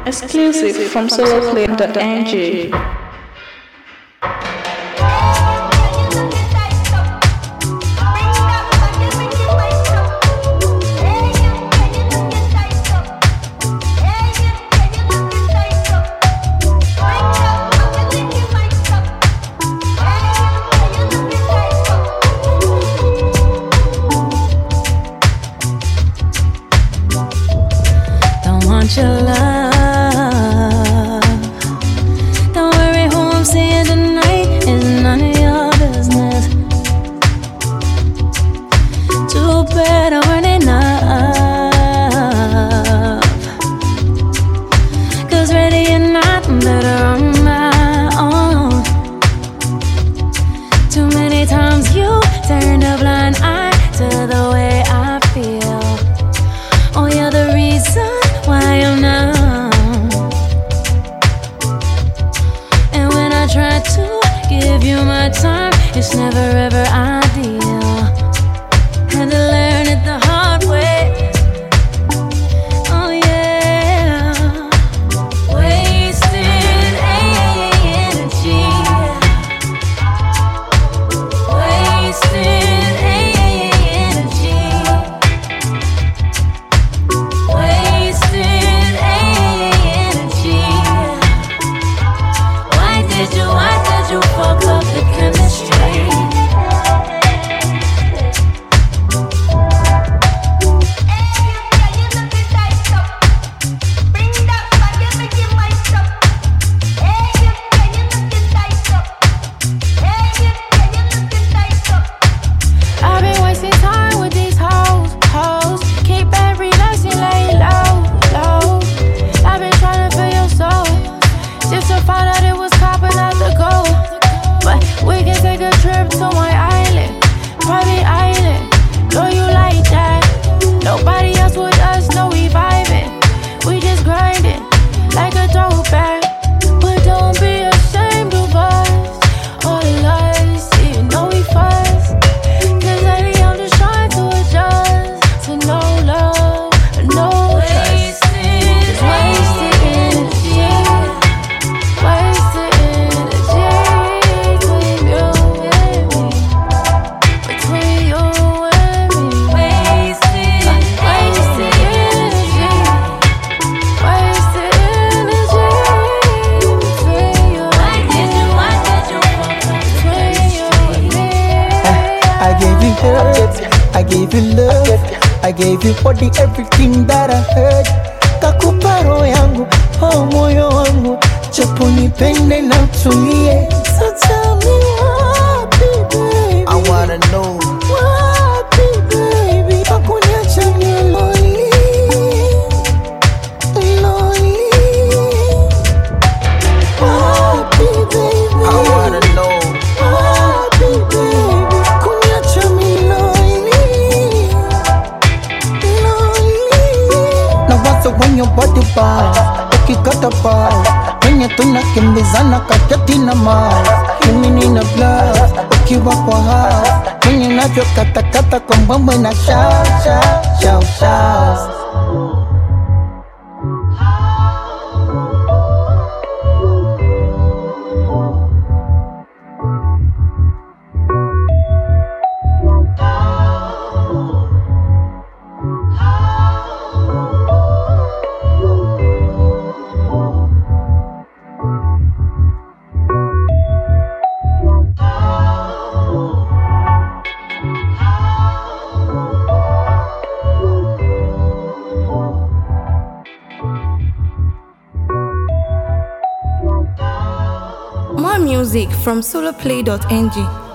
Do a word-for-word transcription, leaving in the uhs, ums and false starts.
Exclusive from soloplane dot n g. Your love. Don't worry who I'm seeing tonight, it's none of your business. Too bad I weren't enough. Cause ready or not, I'm better on my own. Too many times you turned a blind eye to the way I feel. Oh, you're the reason why I'm numb. And when I try to give you my time, it's never ever ideal. Had to learn it the hard way. Oh yeah. Wasted energy. Wasted energy. Wasted energy. Why did you, why did you fuck up the chemistry? I've been wasting time with these hoes, hoes. Keep it relaxing, lay low, low. I've been trying to feel your soul, just to find out it was copper, not the gold. But we can take a trip to my island, private island. Know you like that. Nobody else with us, no we vibing. We just grinding like a throwback. But don't be ashamed of us. All the lies, you know we fuss. Cause lately I'm just trying to adjust to no love, no trust. Just wasted energy. Wasted energy between you and me. Between you and me. Wasted, uh, wasted energy. Wasted energy between you and me. Why did you, why did you fuck up between you and me? I gave you hurt, I gave you love, I gave you body, everything that I heard. Kakupa roho yangu, oh moyo wangu, japo nipende na utulie. So tell me wapi baby, I wanna know. wapi baby, hakuniacha ni lonely, lonely. Wapi baby, I wanna know. wapi baby, hakuniacha ni lonely, lonely. Now what's the when your body bounce, ukikata bounce, kwenye tunakimbizana kakati na mars. Mimi nina blast, ukiwa kwa house, kwenye navyo kata kata kwa mbwembwe na shout, shout, shout, shout. More music from soloplay dot n g.